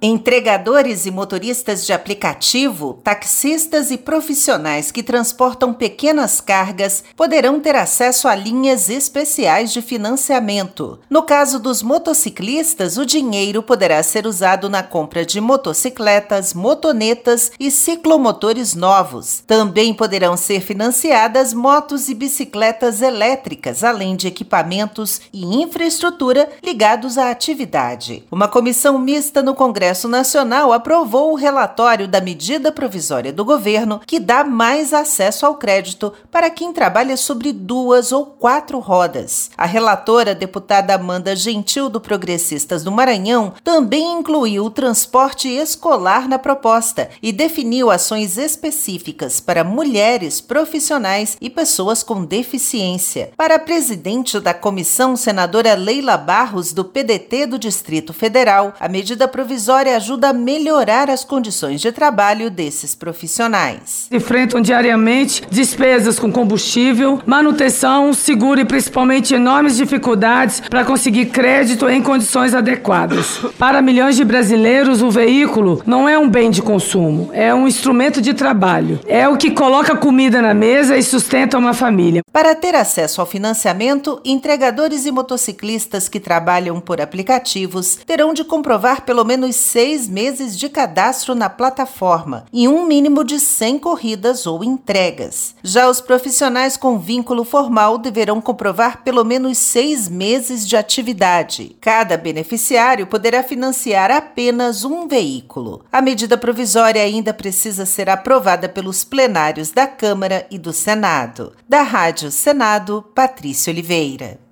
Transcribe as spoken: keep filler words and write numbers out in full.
Entregadores e motoristas de aplicativo, taxistas e profissionais que transportam pequenas cargas poderão ter acesso a linhas especiais de financiamento. No caso dos motociclistas, o dinheiro poderá ser usado na compra de motocicletas, motonetas e ciclomotores novos. Também poderão ser financiadas motos e bicicletas elétricas, além de equipamentos e infraestrutura ligados à atividade. Uma comissão mista no Congresso Nacional aprovou o relatório da medida provisória do governo que dá mais acesso ao crédito para quem trabalha sobre duas ou quatro rodas. A relatora, deputada Amanda Gentil, do Progressistas do Maranhão, também incluiu o transporte escolar na proposta e definiu ações específicas para mulheres, profissionais e pessoas com deficiência. Para a presidente da comissão, senadora Leila Barros, do P D T do Distrito Federal, a medida provisória ajuda a melhorar as condições de trabalho desses profissionais. Enfrentam diariamente despesas com combustível, manutenção, seguro e principalmente enormes dificuldades para conseguir crédito em condições adequadas. Para milhões de brasileiros, o veículo não é um bem de consumo, é um instrumento de trabalho. É o que coloca comida na mesa e sustenta uma família. Para ter acesso ao financiamento, entregadores e motociclistas que trabalham por aplicativos terão de comprovar pelo menos seis meses de cadastro na plataforma e um mínimo de cem corridas ou entregas. Já os profissionais com vínculo formal deverão comprovar pelo menos seis meses de atividade. Cada beneficiário poderá financiar apenas um veículo. A medida provisória ainda precisa ser aprovada pelos plenários da Câmara e do Senado. Da Rádio Senado, Patrícia Oliveira.